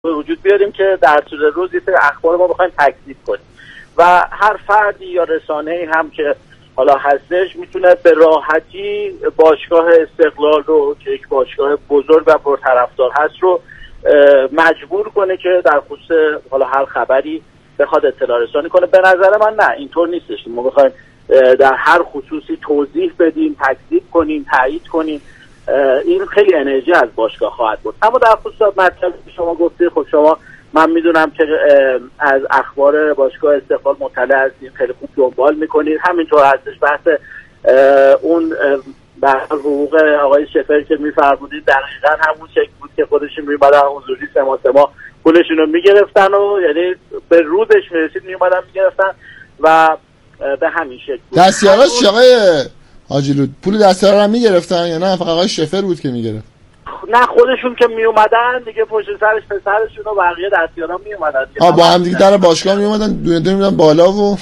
به وجود بیاریم که در طول روز یه سری اخبار ما بخوایم تکذیب کنیم و هر فردی یا رسانه‌ای هم که حالا هستش میتونه به راحتی باشگاه استقلال رو که یک باشگاه بزرگ و پرطرفدار هست رو مجبور کنه که در خصوص حالا هر خبری بخواد اطلاع رسانی کنه. به نظر من نه، اینطور نیستش. ما بخوایم در هر خصوصی توضیح بدیم، تکذیب کنیم، تایید کنیم، این خیلی انرژی از باشگاه خواهد بود. اما در خصوص مطلبی که شما گفتید، خب شما من میدونم که از اخبار باشگاه استقلال مطلع هستید، خیلی خوب دنبال میکنید. همینطور هستش بحث اون حقوق آقای شفر که میفرمودید دقیقاً همون شکل بود که خودشون میومدن حضوری سما پولشون رو میگرفتن و یعنی به رودش میرسید میومدن میگرفتن و به همین شکل بود. دستیاراش آقای حاجی پول دستیارا رو میگرفتن یا نه فقط آقای شفر بود که میگرفت؟ نه، خودشون که میومدن دیگه پشت سرش پسرشون و بقیه دستیارا میومدن با هم دیگه در باشگاه میومدن دونه دونه میدن بالا و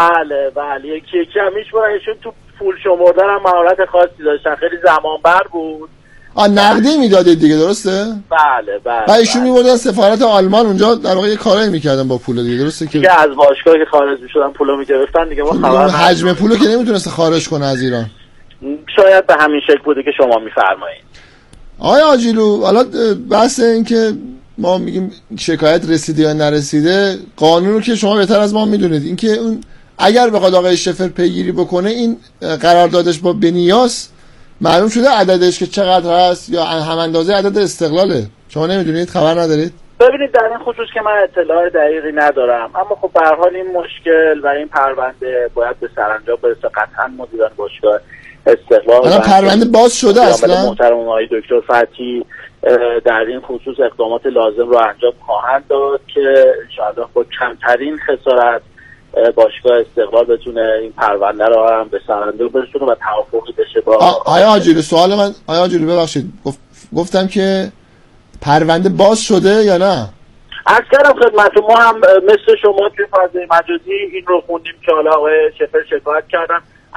بله یکی یکی هم میشورنشون. تو پول شمردن هم مهارت خاصی داشتن، خیلی زمانبر بود. نقدی میدادید دیگه، درسته؟ بله و ایشون میبردن سفارت آلمان اونجا در واقع کارایی میکردن با پول دیگه، درسته که از باشگاه که خارج میشدن پولو میگرفتن دیگه. ما خبر حجم پولو که نمیتونست خارج کنه از ایران. شاید به همین شکل بوده که شما میفرمایید. آقای آجیلو، حالا بحث این که ما میگیم شکایت رسیده یا نرسیده، قانون رو که شما بهتر از ما میدونید، این که اون اگر بخواد آقای شفر پیگیری بکنه این قراردادش با بنیاس معلوم شده عددش که چقدر هست یا هم اندازه عدد استقلاله؟ شما نمیدونید؟ خبر ندارید؟ ببینید در این خصوص که من اطلاع دقیقی ندارم، اما خب به هر حال این مشکل و این پرونده باید به سرانجام برسه. قطعا مدیران باشگاه استقلال الان پرونده باز شده اصلا. محترم آقای دکتر فتحی در این خصوص اقدامات لازم رو انجام خواهند داد که انشاءالله با کمترین خسارت باشگاه استقلال بتونه این پرونده رو هم به سرانجام برسونه و توافقی بشه با آیا آجیلو. سوال من آیا آجیلو ببخشید گفتم که پرونده باز شده یا نه؟ عرض کردم خدمتتون ما هم مثل شما توی فضای مجازی این رو خوندیم که حالا آقای شفر شکایت کردن.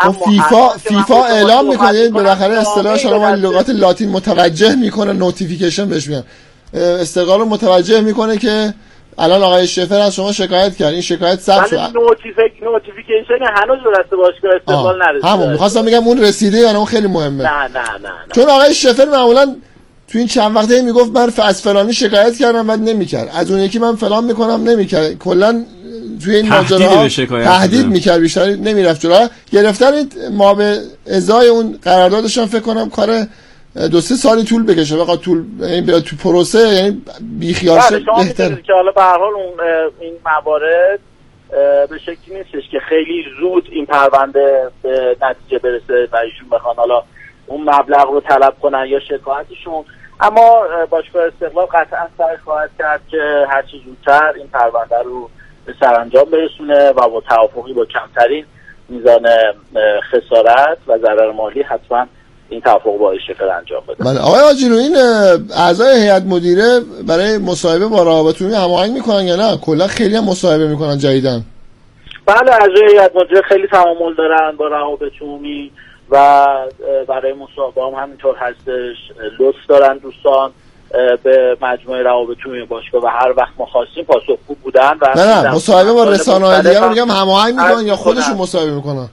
فیفا اعلام میکنه بالاخره اصطلاح شما لغات لاتین متوجه میکنه، نوتیفیکیشن بهش میگن. استقلال رو متوجه میکنه که الان آقای شفر از شما شکایت کرد، این شکایت ثبت شد. نوتیفیکیشن هنوز به دست باشگاه استقلال نرسیده. همون می‌خواستم بگم اون رسیده یا نه، اون خیلی مهمه. نه. چون آقای شفر معمولا تو این چند وقته میگفت من از فلانی شکایت کردم بعد نمیکرد، از اون یکی من فلان میکنم نمیکرد، کلا توی این ماجراها تهدید میکرد، بیشتر نمیرفت جلو. گرفتن ما به ازای اون قراردادش هم فکر کنم کار 2-3 سالی طول بکشه، بخواد طول یعنی تو پروسه یعنی بی خیال شه بهتره. که حالا به هر حال این موارد به شکلی نیستش که خیلی زود این پرونده به نتیجه برسه و ایشون بخوان حالا اون مبلغ رو طلب کنن یا شکایتشون. اما باشگاه استقلال قطعا سعی خواهد کرد که هر چه زودتر این پرونده رو به سرانجام برسونه و با توافقی با کمترین میزان خسارت و ضرر مالی حتما این توافق با شفر انجام بده. بله آقای آجیلو، این اعضای هیئت مدیره برای مصاحبه با روابط عمومی هماهنگ میکنن یا نه؟ کلا خیلی هم مصاحبه میکنن جدیدن. بله اعضای هیئت مدیره خیلی تعامل دارن با روابط عمومی و برای مصاحبه هم همینطور هستش. لطف دارن دوستان به مجموعه روابط عمومی باشگاه و هر وقت ما خواستیم پاسخگو بودن. و نه مصاحبه با رسانه‌های دیگه رو میگم هماهنگ میکنن یا خودشون مصاحبه میکنن؟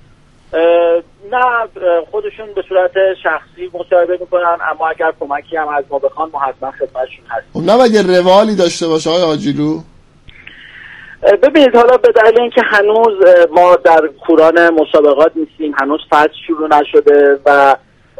نه خودشون به صورت شخصی مصاحبه میکنن، اما اگر کمکی هم از ما بخوان ما حتما خدمتشون هستیم. نه باید یه روالی داشته باشه آقای آجیلو؟ ببینید حالا به دلیل اینکه هنوز ما در کوران مسابقات نیستیم، هنوز فصل شروع نشده و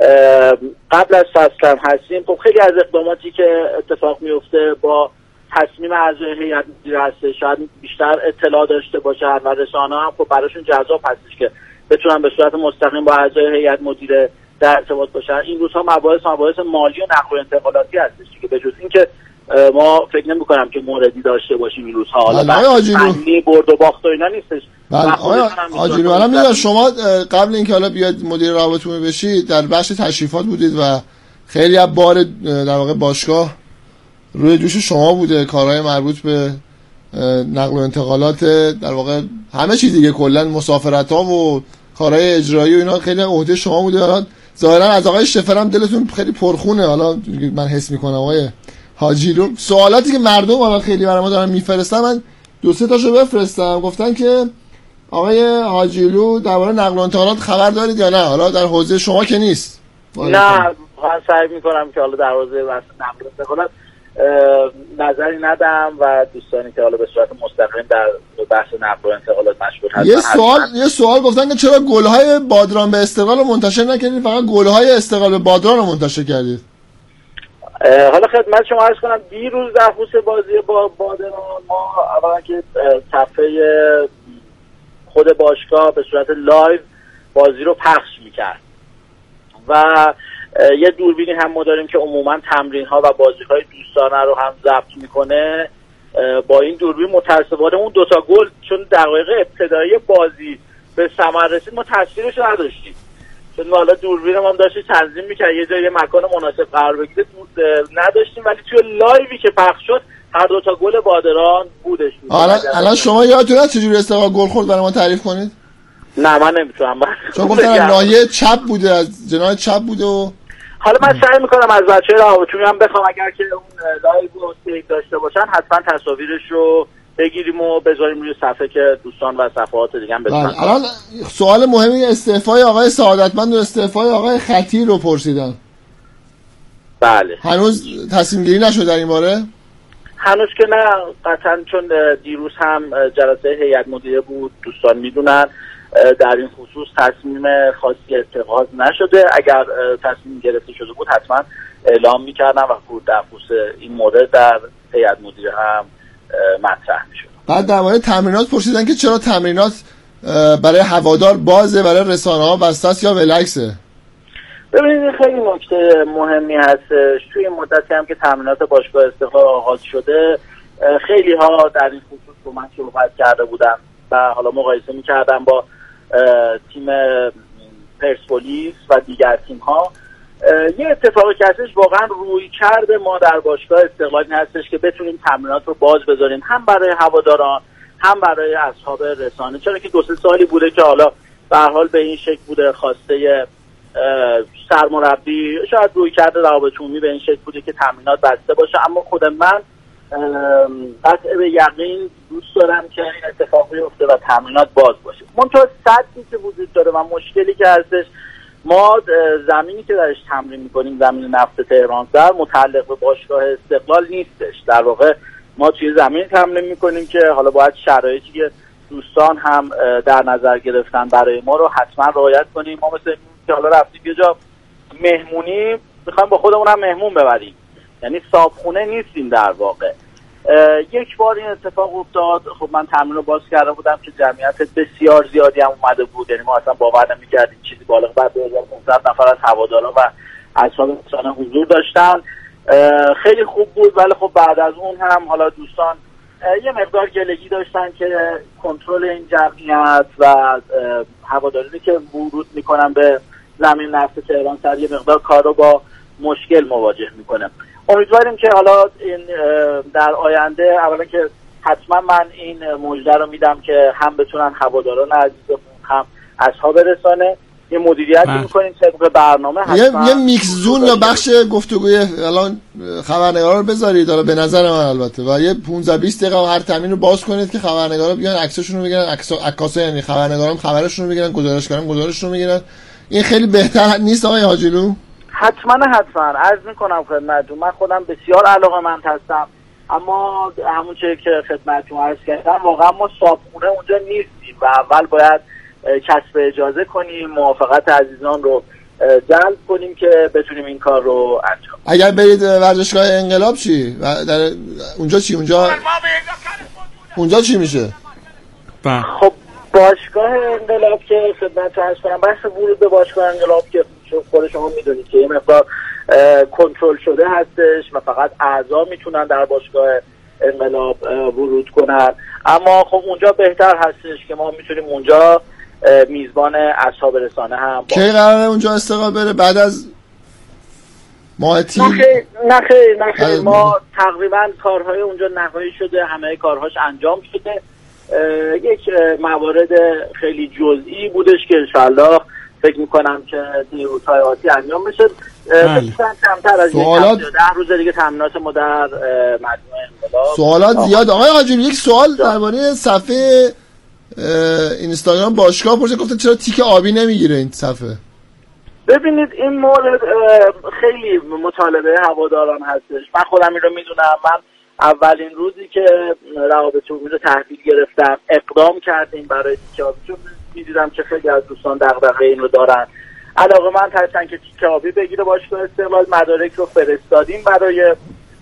قبل از فصل هم هستیم، خب خیلی از اقداماتی که اتفاق میفته با تصمیم اعضای هیئت مدیره هست، شاید بیشتر اطلاع داشته باشن و رسانه‌ها هم خب براشون جذاب هستش که بتونن به صورت مستقیم با اعضای هیئت مدیره در ارتباط باشن. این روزها مباحث مالی و نقل و انتقالاتی هستش که به جز اینکه ما فکر نمی‌کنم که موردی داشته باشیم این روزها. حالا فنی برد و باخت و اینا نیستش. آجیلو الان میگم شما قبل اینکه حالا بیاد مدیر روابط عمومی بشید در بخش تشریفات بودید و خیلی از بار در واقع باشگاه روی دوش شما بوده، کارهای مربوط به نقل و انتقالات در واقع همه چیز دیگه، کلا مسافرت‌ها و کارهای اجرایی و اینا خیلی عهده شما بوده. الان ظاهرا از آقای شفر هم دلتون خیلی پرخونه، حالا من حس می‌کنم آقای حاجیلو. سوالاتی که مردم حالا خیلی برای ما دارن میفرستن، من 2-3 تاشو بفرستم. گفتن که آقای حاجیلو درباره نقل و انتقالات خبر دارید یا نه؟ حالا در حوزه شما که نیست. نه من سعی میکنم که حالا در حوزه نقل و انتقالات نظری ندم و دوستانی که حالا به صورت مستقیم در بحث نقل و انتقالات مشغول هستن. یه سوال گفتن که چرا گل‌های بادران به استقلال رو منتشر نکردید، فقط گل‌های استقلال به بادران رو منتشر کردید؟ حالا خدمت شما عرض کنم دیروز در خصوص بازی با بادران ما اولا که صفحه خود باشگاه به صورت لایو بازی رو پخش میکرد و یه دوربینی هم ما داریم که عموما تمرین ها و بازی های دوستانه رو هم ضبط میکنه. با این دوربین متاسفانه اون 2 تا گل چون دقایق ابتدایی بازی به ثمر رسید ما تصویرش رو نداشتیم، چون حالا دوربین ما هم داشتی تنظیم میکرد یه جای مکان مناسب قرار بگیره نداشتیم، ولی توی لایوی که پخش شد هر 2 تا گل بادران بودش. الان شما یادتونه چجوری استقلال گل خورد برای ما تعریف کنید؟ نه من نمیتونم، چون گفتن ناحیه چپ بوده، از جناح چپ بوده و حالا من سعی میکنم از بچه‌ها راهبتونی هم بخوام اگر که اون لایو رو سیو داشته باشن حتما تصاویرش رو بگیریم و بذاریم روی صفحه که دوستان و صفحات دیگه هم بتونن. الان سوال مهمی استعفای آقای سعادتمند و استعفای آقای خطیر رو پرسیدن. بله. هنوز تصمیم گیری نشد در این باره؟ هنوز که نه قطعا، چون دیروز هم جلسه هیئت مدیره بود، دوستان میدونن در این خصوص تصمیم خاصی اتخاذ نشده. اگر تصمیم گرفته شده بود حتما اعلام میکردم و در خصوص این مورد در هیئت مدیره هم مطرح میشد. بعد در مورد تمرینات پرسیدن که چرا تمرینات برای هوادار بازه، برای رسانه ها بسته است یا بالعکسه؟ ببینید خیلی نکته مهمی هستش. توی مدتی هم که تمرینات باشگاه استقلال آغاز شده خیلی ها در این خصوص با من صحبت کرده بودن و حالا مقایسه میکردم با تیم پرسپولیس و دیگر تیم ها. یه اتفاقی که هستش واقعا روی کرده ما در باشگاه استقلال این هستش که بتونیم تمرینات رو باز بذاریم، هم برای هواداران هم برای اصحاب رسانه، چرا که 2-3 سالی بوده که حالا به هر حال به این شکل بوده، خواسته سرمربی شاید روی کرده روابط عمومی به این شکل بوده که تمرینات بسته باشه، اما خود من قطع به یقین دوست دارم که این اتفاق بیفته و تمرینات باز باشه. منتها سطحی که وجود داره و مشکلی که هستش، ما زمینی که درش تمرین میکنیم زمین نفت تهران سر متعلق به باشگاه استقلال نیستش. در واقع ما توی زمین تمرین میکنیم که حالا باید شرایطی که دوستان هم در نظر گرفتن برای ما رو حتما رعایت کنیم. ما مثل که حالا رفتیم یه جا مهمونی میخوایم با خودمون هم مهمون ببریم، یعنی صابخونه نیستیم در واقع. یک بار این اتفاق افتاد، خب من تمرین رو باز کرده بودم که جمعیت بسیار زیادی هم اومده بود، یعنی ما اصلا باور نمی‌کردیم چیزی بالغ بر 2500 نفر از هواداران و اصحاب رسانه حضور داشتن. خیلی خوب بود، ولی خب بعد از اون هم حالا دوستان یه مقدار گلگی داشتن که کنترل این جمعیت و هوادارانی که ورود میکنن به زمین نفت تهران سر یه مقدار کار رو با مشکل مواجه میکنه. امیدواریم که حالا این در آینده اولا که حتما من این مژده رو میدم که هم بتونن هواداران عزیزمون هم اصحاب رسانه یه مدیریت میکنیم طبق برنامه. یه میکس زون یا بخش گفتگوی الان خبرنگارا رو بذارید حالا به نظر من البته، و یه 15-20 دقیقه هر تامین رو باز کنید که خبرنگارا بیان عکساشون رو بگیرن، عکاسا یعنی خبرنگارا خبرشون رو بگیرن، گزارشگران گزارششون رو بگیرن. این خیلی بهتر نیست آقای حاجیلو؟ حتما عرض میکنم خدمتتون، من خودم بسیار علاقه‌مند هستم، اما همون چیزی که خدمتتون عرض کردم واقعا ما صابخونه اونجا نیستیم و اول باید کسب اجازه کنیم، موافقت عزیزان رو جلب کنیم که بتونیم این کار رو انجام. اگر برید ورزشگاه انقلاب چی؟ در اونجا چی؟ اونجا چی میشه؟ خب باشگاه انقلاب که خدمتتون عرض کنم، بحث ورود به باشگاه انقلاب که خود شما میدونید که این مقدار کنترل شده هستش و فقط اعضا میتونن در باشگاه انقلاب ورود کنن، اما خب اونجا بهتر هستش که ما میتونیم اونجا میزبان اصحاب رسانه هم کی قراره اونجا استقلال بره؟ بعد از ماه تیر؟ نه خیر ما تقریبا کارهای اونجا نهایی شده، همه کارهاش انجام شده. یک موارد خیلی جزئی بودش که انشالله فکر میکنم که نیروهای آتی انجام بشه. کمتر از سوالات 10 روز دیگه تمرینات ما در مجموعه انقلاب. سوالات زیاد. آقای حاجی یک سوال درباره صفحه اینستاگرام باشگاه پرسید، گفتن چرا تیک آبی نمیگیره این صفحه؟ ببینید این مورد خیلی مطالبه هواداران هستش. من خودم این رو میدونم. من اولین روزی که روابط عمومی رو تحویل گرفتم اقدام کردیم برای تیک آبی، چون میدیدم که خیلی از دوستان دغدغه این رو دارن. علاقه من هستن که تیک آبی بگیره باشگاه استقلال. مدارک رو فرستادیم برای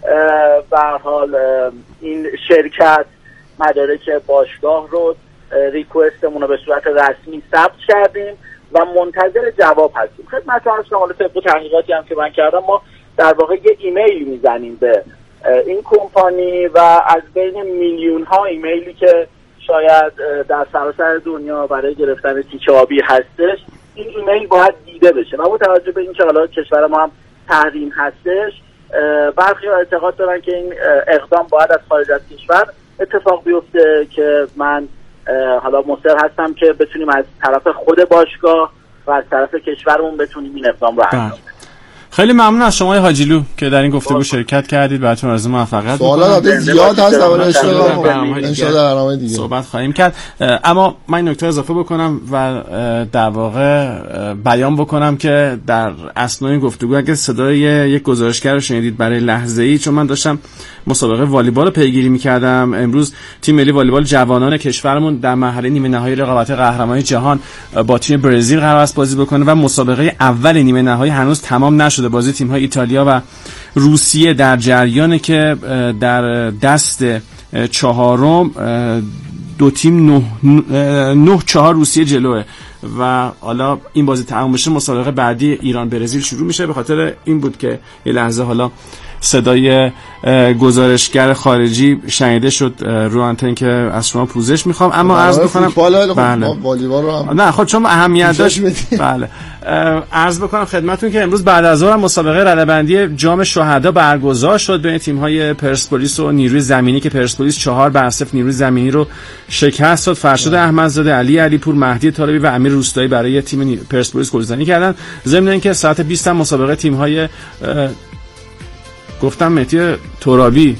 به هر حال این شرکت. مدارک باشگاه رو ریکوستمون رو به صورت رسمی ثبت کردیم و منتظر جواب هستیم. خدمت عرض کنم حالا طبق تحقیقاتی هم که من کردم ما در واقع یه ایمیل میزنیم به این کمپانی و از بین میلیون ها ایمیلی که شاید در سراسر دنیا برای گرفتن تیکه آبی هستش این ایمیل باید دیده بشه و با توجه به اینکه حالا کشور ما هم تحریم هستش برخی اعتقاد دارن که این اقدام باید از خارج از کشور اتفاق بیفته که من حالا مصر هستم که بتونیم از طرف خود باشگاه و از طرف کشورمون بتونیم این اقدام رو انجام بدیم. خیلی ممنون از شما حاجیلو که در این گفتگو شرکت کردید. براتون آرزوی موفقیت. سوالات زیاد هست درباره ان شاء الله برنامه دیگه صحبت خواهیم کرد. اما من این نکته اضافه بکنم و در واقع بیان بکنم که در اثنای گفتگو اگه صدای یک گزارشگر رو شنیدید برای لحظه‌ای، چون من داشتم مسابقه والیبال رو پیگیری می‌کردم. امروز تیم ملی والیبال جوانان کشورمون در مرحله نیمه نهایی رقابت قهرمانی جهان با تیم برزیل قرار است بازی بکنه و مسابقه اول نیمه نهایی هنوز تمام نشده. بازی تیم‌های ایتالیا و روسیه در جریانه که در دست چهارم دو تیم 9-4 روسیه جلوه و حالا این بازی تمام بشه مسابقه بعدی ایران برزیل شروع میشه. به خاطر این بود که یه لحظه حالا صدای گزارشگر خارجی شنیده شد رو آنتن که از شما پوزش میخوام. اما عرض بکنم بله والیبال رو هم نه خب چون اهمیت داشت بله عرض بکنم خدمتتون که امروز بعد از ظهر مسابقه رده‌بندی جام شهدا برگزار شد بین تیم‌های پرسپولیس و نیروی زمینی که پرسپولیس 4-0 نیروی زمینی رو شکست داد. فرشاد احمدزاده، علی پور، مهدی طالبی و امیر روستایی برای تیم پرسپولیس گلزنی کردن. ضمن اینکه ساعت 20 مسابقه تیم‌های گفتم مهدی ترابی،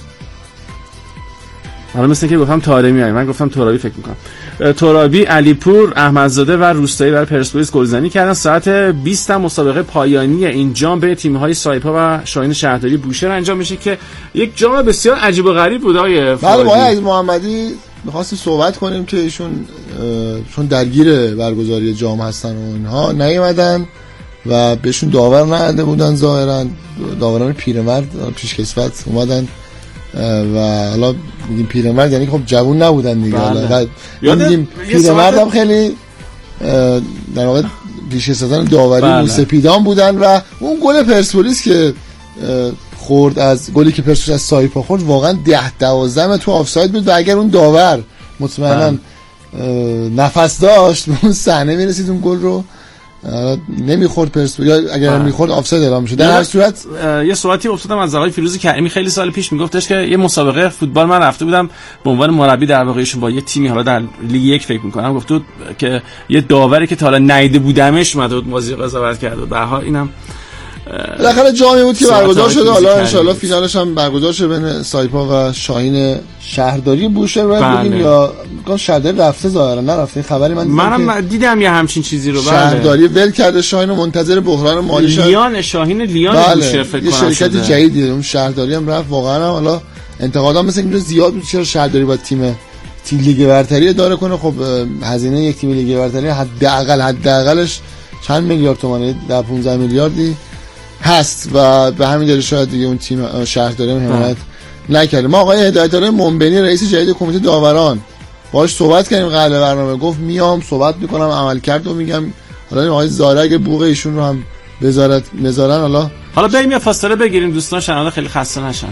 حالا مثل که گفتم طارمی، من گفتم ترابی فکر میکنم، ترابی، علیپور، احمدزاده و روستایی برای پرسپولیس گلزنی کردن. ساعت 20 مسابقه پایانی این جام بین تیم‌های سایپا و شاهین شهرداری بوشهر انجام میشه که یک جام بسیار عجیب و غریب بود. بله آقای محمدی می‌خواستیم صحبت کنیم که ایشون چون درگیر برگزاری جام هستن و اینها نیومدن و بهشون داور نداده بودن، ظاهرا داوران پیرمرد پیشکسوت اومدن و حالا میگیم پیرمرد یعنی خب جوون نبودن دیگه. حالا میگیم پیرمرد هم خیلی در واقع پیشکسوتان داوری موسپیدان بودن و اون گل پرسپولیس که خورد از گلی که پرسپولیس از سایپا خورد واقعا 10-12 تو آفساید بود و اگر اون داور مطمئنا نفس داشت به اون صحنه میرسید اون گل رو نمیخورد پرسپولیس، یا اگر میخورد آفساید اعلام میشد. در هر صورت یه صحبتی افتادم از آقای فیروز کریمی خیلی سال پیش میگفتش که یه مسابقه فوتبال من رفته بودم به عنوان مربی در واقعشون با یه تیمی حالا در لیگ 1 فکر میکنم، گفت بود که یه داوری که تا حالا ندیده بودمش اومد بود بازی قضاوت کرد و به هر حال اینم بالاخره جامی بود که برگزار شده. حالا ان شاء الله فینالش هم برگزار شه بین سایپا و شاهین شهرداری بوشهر و ببینیم یا شهرداری رفته ظاهرا نرفته. خبری منم دیدم یه همچین چیزی رو. شهرداری ول کرده شاهین و منتظر بحران مالی شاهین لیان بوشهر فکر کنم یه شرکت جدیدیه اون شهرداری هم رفت. واقعا حالا انتقادا مثلا اینجا زیاد بود چرا شهرداری با تیم لیگ برتری اداره کنه. خب هزینه یک تیم لیگ برتری حداقلش چند میلیارد تومانه، 15 میلیاردی هست و به همین دلیل شاید دیگه اون تیم شهرداری هم حمایت نکرده. ما آقای هدایت‌الله منبنی رئیس جدید کمیته داوران باهاش صحبت کردیم قبل برنامه، گفت میام صحبت میکنم عملکرد رو میگم. حالا آقای زاره اگه بوق ایشون رو هم بذارن حالا بریم یه فاصله بگیریم دوستان، شنونده خیلی خسته نشن.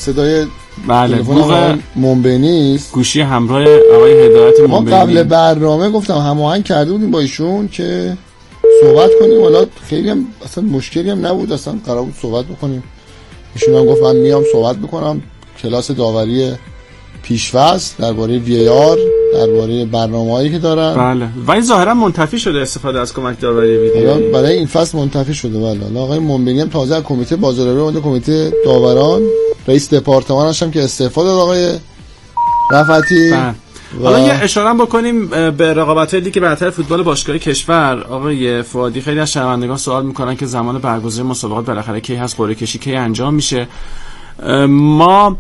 صدای بله تلفن منبنی است. گوشی همراه آقای هدایت منبنی. ما قبل برنامه گفتم هماهنگ کرده بودیم با ایشون که صحبت کنیم، حالا خیلی هم اصلا مشکلی هم نبود، اصلا قرار بود صحبت بکنیم. ایشون هم گفت من میام صحبت میکنم کلاس داوری پیش‌فصل درباره VAR، درباره برنامه‌هایی که دارن. بله و این ظاهرا منتفی شده استفاده از کمک داوری ویدیو برای این فصل منتفی شده. بله آقای منبنی هم تازه از کمیته بازاریابی اومده، کمیته داوران، رئیس دپارتمانش هم که استعفا داد آقای رفعتی. حالا یه اشاره بکنیم به رقابت‌های لیگ برتر فوتبال باشگاهی کشور. آقای فؤادی، خیلی از شنوندگان سوال میکنن که زمان برگزاری مسابقات بالاخره کی هست، قرعه کشی کی انجام میشه. ما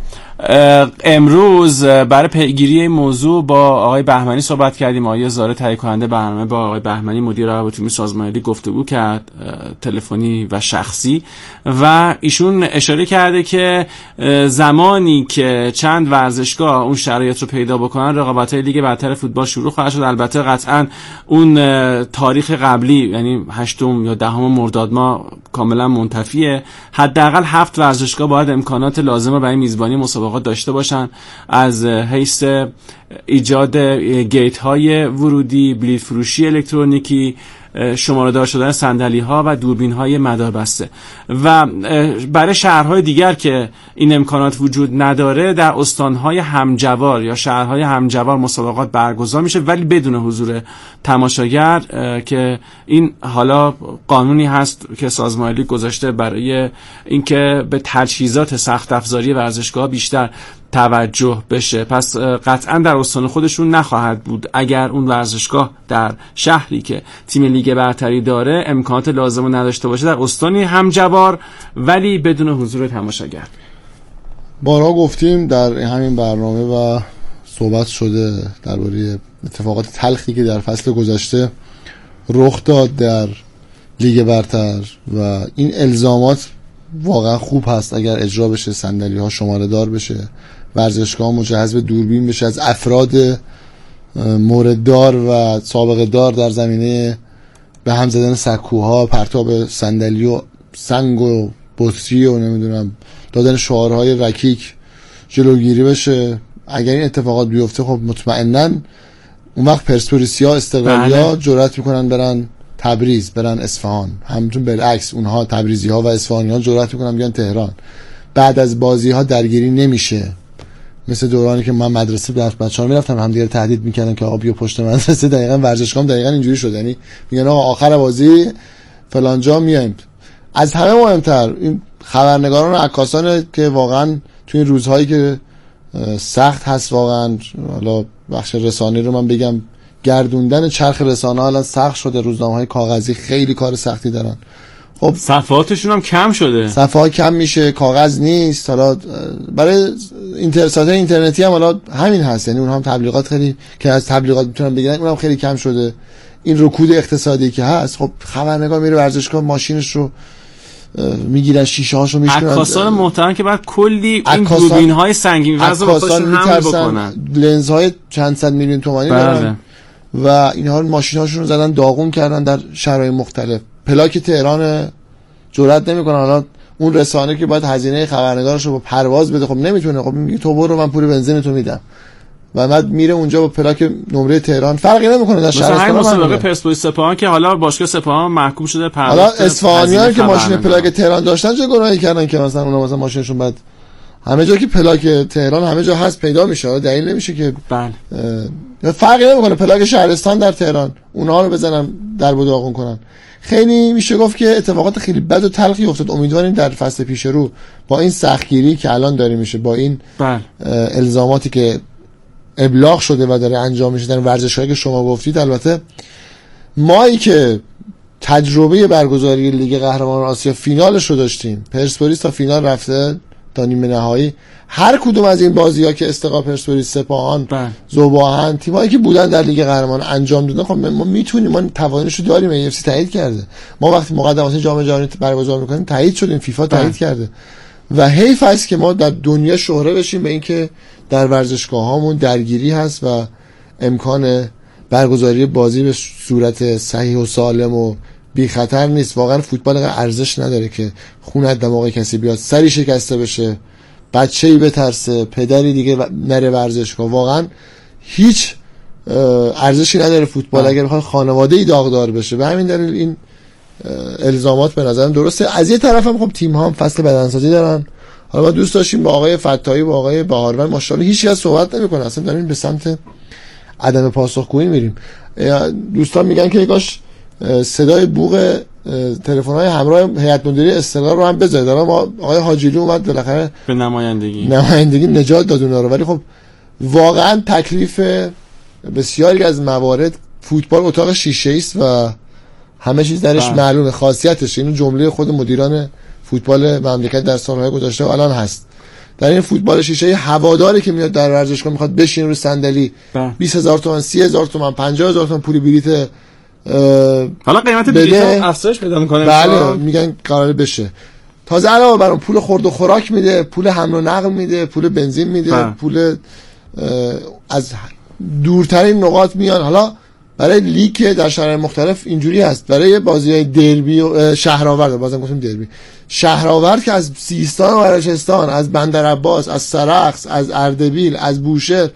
امروز برای پیگیری این موضوع با آقای بهمنی صحبت کردیم. آقای زاره تهیه کننده برنامه با آقای بهمنی مدیر روابط عمومی سازمان لیگ گفتگو کرد، تلفنی و شخصی، و ایشون اشاره کرده که زمانی که چند ورزشگاه اون شرایط رو پیدا بکنن رقابت‌های لیگ برتر فوتبال شروع خواهد شد. البته قطعاً اون تاریخ قبلی یعنی 8 یا 10 مرداد ماه کاملا منتفیه. حداقل 7 ورزشگاه باید امکانات لازمه برای میزبانی مسابقات داشته باشن، از حیث ایجاد گیت های ورودی، بلیط فروشی الکترونیکی، شماره دار شدن صندلی ها و دوربین های مداربسته. و برای شهرهای دیگر که این امکانات وجود نداره، در استانهای همجوار یا شهرهای همجوار مسابقات برگزار میشه ولی بدون حضور تماشاگر، که این حالا قانونی هست که سازمان لیگ گذاشته برای اینکه به تجهیزات سخت افزاری ورزشگاه بیشتر توجه بشه. پس قطعا در استان خودشون نخواهد بود اگر اون ورزشگاه در شهری که تیم لیگ برتری داره امکانات لازم رو نداشته باشه در استانی همجوار ولی بدون حضور تماشاگر. بارها گفتیم در همین برنامه و صحبت شده درباره اتفاقات تلخی که در فصل گذشته رخ داد در لیگ برتر و این الزامات واقعا خوب هست اگر اجرا بشه، صندلی ها شماره دار بشه، ورزشگاه مجهز به دوربین بشه، از افراد مورددار و سابقه دار در زمینه به هم زدن سکوها، پرتاب صندلی و سنگ و بطری و نمیدونم دادن شعارهای رکیک جلوگیری بشه. اگر این اتفاقات بیفته خب مطمئناً اون وقت پرسپولیسیا، استقلالیا جرأت میکنن برن تبریز، برن اصفهان. همچون بالعکس اونها تبریزی ها و اصفهانی ها جرأت میکنن بیان تهران. بعد از بازی ها درگیری نمیشه، مثل دورانی که من مدرسه بچه‌ها میرفتم همدیگه تهدید میکردن که آقا بیا پشت مدرسه. دقیقاً ورزشگاه دقیقاً اینجوری شد، یعنی میگن آقا آخر بازی فلان جا میایم. از همه مهمتر این خبرنگاران و عکاسان که واقعاً تو این روزهایی که سخت هست، واقعاً حالا بخش رسانه‌ای رو من بگم گردوندن چرخ رسانه الان سخت شده، روزنامه‌های کاغذی خیلی کار سختی دارن. خب صفحاتشون هم کم شده، صفحات کم میشه، کاغذ نیست. حالا برای اینترنتی هم حالا همین هست، یعنی اونها هم تبلیغات خیلی که از تبلیغات میتونن بگیرن اونم خیلی کم شده. این رکود اقتصادی که هست، خب خبرنگار میره ورزشگاه ماشینش رو میگیرن، شیشه هاشو میشکنن. عکاسان محترم که بعد کلی این دوربین‌های سنگین وزن خودشون حمل بکنن، لنزهای چند صد میلیون تومانی دارن و اینها ماشیناشون رو زدن داغون کردن در شرایط مختلف. پلاک تهران جرئت نمیکنن، حالا اون رسانه که باید هزینه خبرنگارش رو با پرواز بده خب نمیتونه، خب میگه تو برو من پول بنزین تو میدم و بعد میره اونجا با پلاک نمره تهران، فرقی نمیکنه در شهر. مثلا مسابقه پرسپولیس سپاهان که حالا باشگاه سپاهان محکوم شده حالا اصفهانیان که ماشین پلاک تهران داشتن چه گناهی کردن که مثلا اونها مثلا ماشینشون بعد همه جا که پلاک تهران همه جا هست پیدا میشه، دلیل نمیشه که بله فرقی نمیکنه پلاک شهرستان در تهران اونها رو بزنن در و داغون کنن. خیلی میشه گفت که اتفاقات خیلی بد و تلخی افتاد. امیدواریم در فصل پیش رو با این سختگیری که الان داره میشه، با این الزاماتی که ابلاغ شده و داره انجام میشه در ورزشگاهی که شما گفتید، البته مایی که تجربه برگزاری لیگ قهرمانان آسیا فینالش رو داشتیم، پرسپولیس تا فینال رفته تا نیمه نهایی، هر کدوم از این بازی‌ها که استقلال، پرسپولیس، سپاهان، ذوب‌آهن، تیمایی که بودن در لیگ قهرمانان انجام دادن، خب ما میتونیم، ما توانش رو داریم. UFC تایید کرده. ما وقتی مقدمات جام جهانی برگزار می‌کنیم تایید شدیم، فیفا تایید کرده و حیف است که ما در دنیا شهره بشیم به اینکه در ورزشگاه‌هامون درگیری هست و امکان برگزاری بازی به صورت صحیح و سالم و بی خطر نیست. واقعا فوتبال ارزش نداره که خون از دماغ کسی بیاد، سری شکسته بشه، بچه‌ای بترسه، پدری دیگه نره ورزشگاه. واقعا هیچ ارزشی نداره فوتبال اگر بخواد خانواده‌ای داغدار بشه. به همین دلیل این الزامات به نظرم درسته. از یه طرف هم خب تیم ها هم فصل بدنسازی دارن. حالا ما دوست داشتیم با آقای فتاحی و آقای بهاروند، ماشاءالله هیچ کس صحبت نمی‌کنه، اصلا داریم به سمت عدم پاسخگویی میریم. دوستان میگن که کاش صدای بوق تلفن‌های همراه هیئت مدیره استقلال رو هم بذارید. ما آقای حاجیلی اومد بالاخره به نمایندگی نجات داد اونا رو، ولی خب واقعا تکلیف بسیاری از موارد فوتبال اتاق شیشه‌ای است و همه چیز درش معلومه، خاصیتش. اینو جمله خود مدیران فوتبال مملکت در سالهای گذشته و الان هست. در این فوتبال شیشه‌ای هواداری که میاد در ورزشگاه میخواد بشینه رو صندلی 20000 تومان، 30000 تومان، 50000 تومان پول بلیت، حالا قیمت بلیط افزایش پیدا میکنه. بله میگن قراره بشه. تازه علاوه بر اون پول خورد و خوراک میده، پول حمل و نقل میده، پول بنزین میده، پول از دورترین نقاط میان. حالا برای لیگ در شهرهای مختلف اینجوری هست، برای بازی‌های دربی و شهرآورد، بازم گفتم دربی، شهرآورد که از سیستان و بلوچستان، از بندرعباس، از سرخس، از اردبیل، از بوشهر،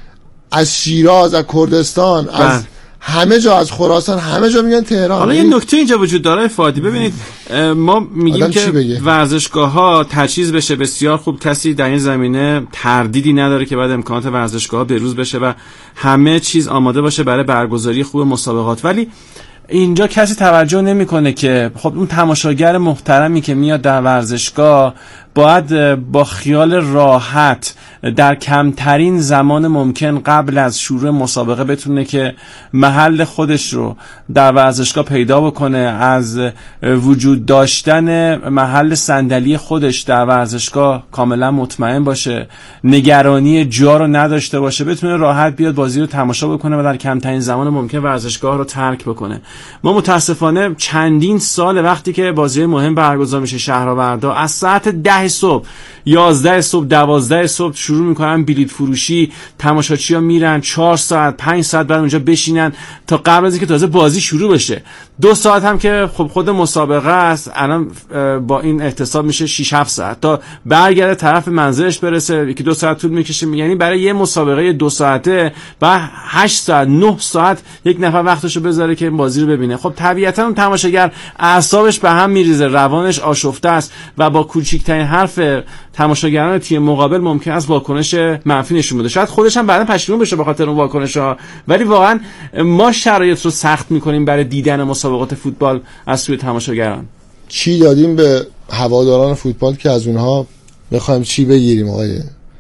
از شیراز، از کردستان، از همه جا، از خراسان، همه جا میگن تهران. حالا یه نکته اینجا وجود داره فادی، ببینید ما میگیم که ورزشگاه‌ها تجهیز بشه بسیار خوب، کسی در این زمینه تردیدی نداره که بعد امکانات ورزشگاه‌ها بروز بشه و همه چیز آماده باشه برای برگزاری خوب مسابقات، ولی اینجا کسی توجه نمیکنه که خب اون تماشاگر محترمی که میاد در ورزشگاه باید با خیال راحت در کمترین زمان ممکن قبل از شروع مسابقه بتونه که محل خودش رو در ورزشگاه پیدا بکنه، از وجود داشتن محل صندلی خودش در ورزشگاه کاملا مطمئن باشه، نگرانی جا رو نداشته باشه، بتونه راحت بیاد بازی رو تماشا بکنه و در کمترین زمان ممکن ورزشگاه رو ترک بکنه. ما متاسفانه چندین سال وقتی که بازی مهم برگزار میشه شهرآوردا، از ساعت 10 صبح، 11 صبح، 12 صبح شروع میکنن بلیط فروشی، تماشاچی‌ها میرن 4 ساعت 5 ساعت بعد اونجا بشینن تا قبل از اینکه تازه بازی شروع بشه. 2 ساعت هم که خب خود مسابقه است، الان با این احتساب میشه 6 7 ساعت تا برگرده طرف منزلش برسه، یکی 2 ساعت طول میکشه. یعنی برای یه مسابقه 2 ساعته بعد 8 ساعت 9 ساعت یک نفر وقتشو بذاره که این بازی رو ببینه. خب طبیعتا اون تماشاگر اعصابش به هم میریزه، روانش آشفته است و با کوچکترین حرف تماشاگران تیم مقابل ممکن است واکنش منفی نشون بده. شاید خودش هم بعدا پشیمون بشه به خاطر اون واکنش‌ها، ولی واقعا ما شرایط رو سخت می‌کنیم برای دیدن مسابقات فوتبال از سوی تماشاگران. چی دادیم به هواداران فوتبال که از اونها بخوایم چی بگیریم؟ آقای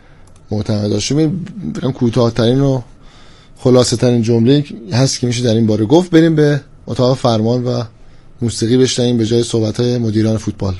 معتمد هاشمی کوتاه‌ترین و خلاصه‌ترین جمله هست که میشه در این باره گفت. بریم به اتاق فرمان و موسیقی بشنویم به جای صحبت‌های مدیران فوتبال.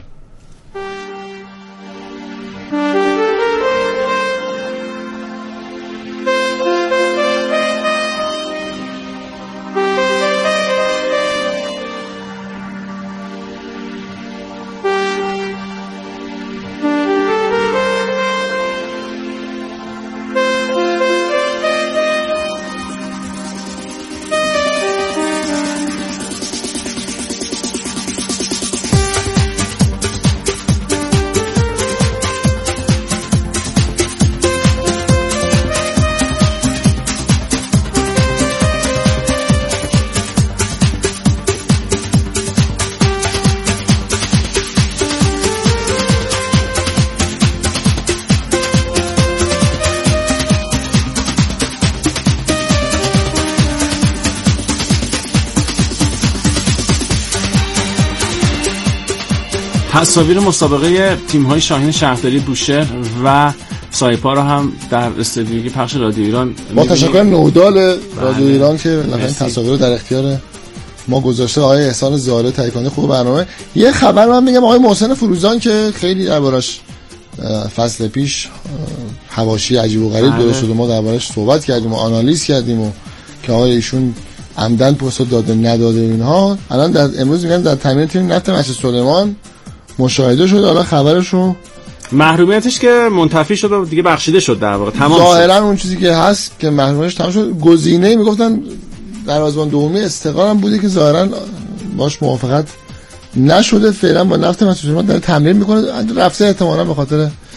تصاویر مسابقه تیم‌های شاهین شهرداری بوشهر و سایپا رو هم در استودیوی پخش رادیو ایران با تشکر نودال رادیو ایران که این تصاویر رو در اختیار ما گذاشته. آقای احسان زاله تایکانی خوب برنامه. یه خبر من میگم آقای محسن فروزان که خیلی دربارش فصل پیش حواشی عجیب و غریب درست شد، ما دربارش صحبت کردیم و آنالیز کردیم و که آقای ایشون عمدن پست داده نداده اینها. الان در امروز میگن در تمرین تیم نفت مسجد سلیمان مشاهده شد. حالا خبرش رو محرومیتش که منتفی شد و دیگه بخشیده شد، در واقع تمام شد. ظاهرا اون چیزی که هست که محرومیتش تمام شد. گزینه میگفتن دروازه‌بان دومی استقلال هم بوده که ظاهرا باش موافقت نشده. فعلا با نفت مسجد سلیمان داره تمرین میکنه، رفته احتمالاً به خاطر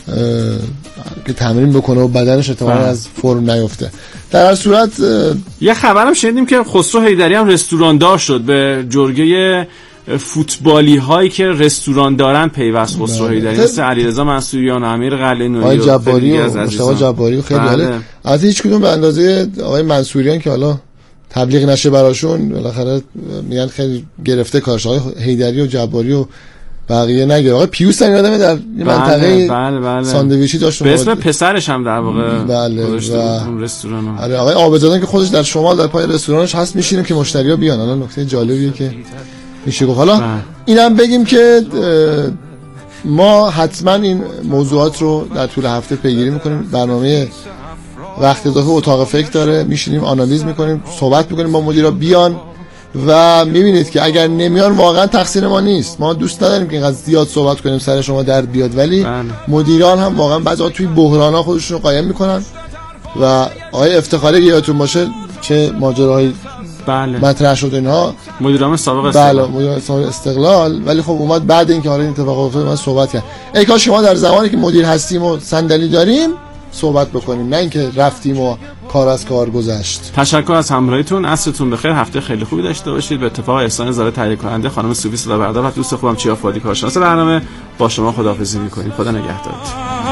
که تمرین بکنه و بدنش احتمالاً از فرم نیفته. در هر صورت یه خبرم شنیدیم که خسرو حیدری هم رستوراندار شد، به جرگه فوتبالی هایی که رستوران دارن پیوست خسرو حیدری، مثل علیرضا منصوریان، امیر قلعه‌نویی، آقای جباری و مصطفی جباری. خیلی عالی. البته هیچ کدوم به اندازه آقای منصوریان که حالا تبلیغ نشه براشون، بالاخره میگن خیلی گرفته کارش. آقای حیدری و جباری و بقیه نگه. آقای پیوست یادمه در منطقه ساندویچی داشت به اسم پسرش هم در واقع گذاشته اون رستوران. آره آقای عابدزاده که خودش در شمال در پای رستورانش هست میشینه که مشتری‌ها بیان. حالا نکته جالبیه که میشه گفت. حالا اینم بگیم که ما حتما این موضوعات رو در طول هفته پیگیری میکنیم. برنامه وقت اضافه اتاق فکر داره، میشینیم آنالیز میکنیم، صحبت میکنیم با مدیرا بیان و میبینید که اگر نمیان واقعا تقصیر ما نیست. ما دوست نداریم که اینقدر زیاد صحبت کنیم سر شما درد بیاد، ولی مدیران هم واقعا بعضی وقت توی بحران‌ها خودشون رو قایم میکنن. و آقای افتخاری یادتون باشه چه ماجراهایی مطرح شد اینها، مدیران سابق استقلال. مدیران سابق استقلال، ولی خب اومد بعد اینکه حالا این اتفاق افتاد من صحبت کردم. ای کاش شما در زمانی که مدیر هستیم و صندلی داریم صحبت بکنیم، نه اینکه رفتیم و کار از کار گذشت. تشکر از همراهیتون، عصرتون بخیر، هفته خیلی خوبی داشته باشید. به اتفاق احسان زاده تهیه کننده، خانم صوفی صدابردار و دوست خوبم چیا فادی کارشناس برنامه با شما خداحافظی می‌کنیم. خدا نگهدارت.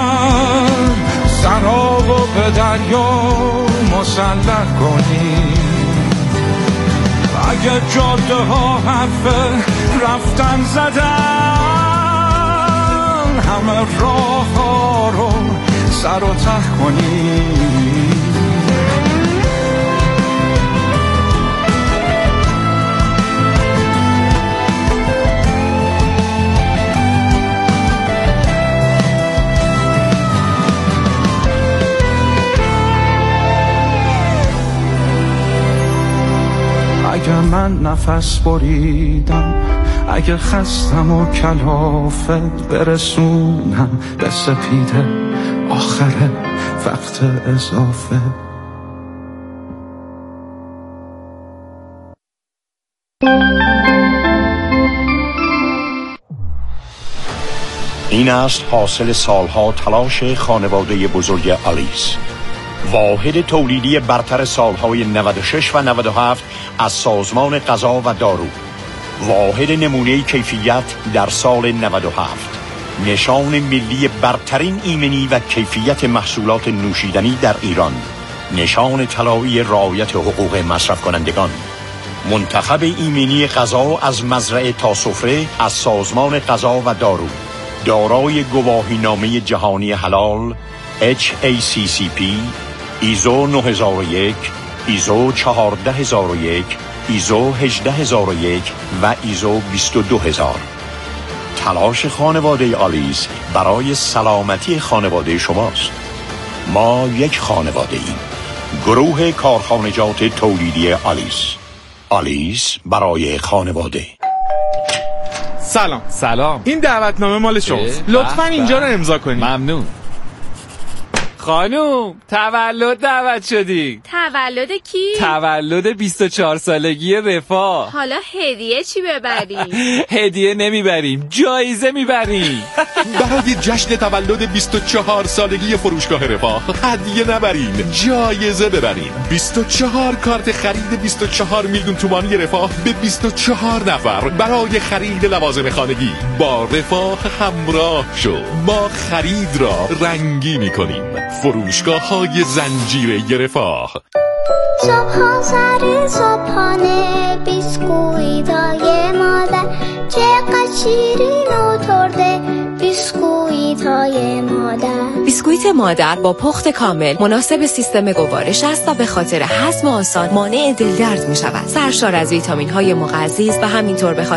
سراب و به دریا مسلح کنی، اگه جاده ها حرف رفتن زدن، همه راه ها رو سر و ته کنی. اگه من نفس بریدم، اگه خستم و کلافت برسونم به سپیده آخر وقت اضافه. این است حاصل سالها تلاش خانواده بزرگ آلیس، واحد تولیدی برتر سالهای 96 و 97 از سازمان غذا و دارو، واحد نمونه کیفیت در سال 97، نشان ملی برترین ایمنی و کیفیت محصولات نوشیدنی در ایران، نشان طلایی رعایت حقوق مصرف کنندگان، منتخب ایمنی غذا از مزرعه تا سفره از سازمان غذا و دارو، دارای گواهینامه جهانی حلال HACCP، ایزو 9001، ایزو 14001، ایزو 18001 و ایزو 22000. تلاش خانواده آلیس برای سلامتی خانواده شماست. ما یک خانواده ایم. گروه کارخانجات تولیدی آلیس. آلیس برای خانواده. سلام. این دعوتنامه مال شماست. لطفاً اینجا رو امضا کنید. ممنون. خانوم تولد دعوت شدی. تولد کی؟ تولد 24 سالگی رفاه. حالا هدیه چی ببریم؟ هدیه نمیبریم، جایزه میبریم. برای جشن تولد 24 سالگی فروشگاه رفاه هدیه نبریم، جایزه ببریم. 24 کارت خرید 24 میلیون تومانی رفاه به 24 نفر برای خرید لوازم خانگی. با رفاه همراه شو، ما خرید را رنگی میکنیم. فروشگاه های زنجیره رفاه. صبح سر صبحانه بیسکویتای مادر چقدر شیرین و ترده، بیسکویتای مادر. بیسکویت مادر با پخت کامل مناسب سیستم گوارش است و به خاطر هضم آسان مانع دلدرد می شود. سرشار از ویتامین های مغذی و همینطور به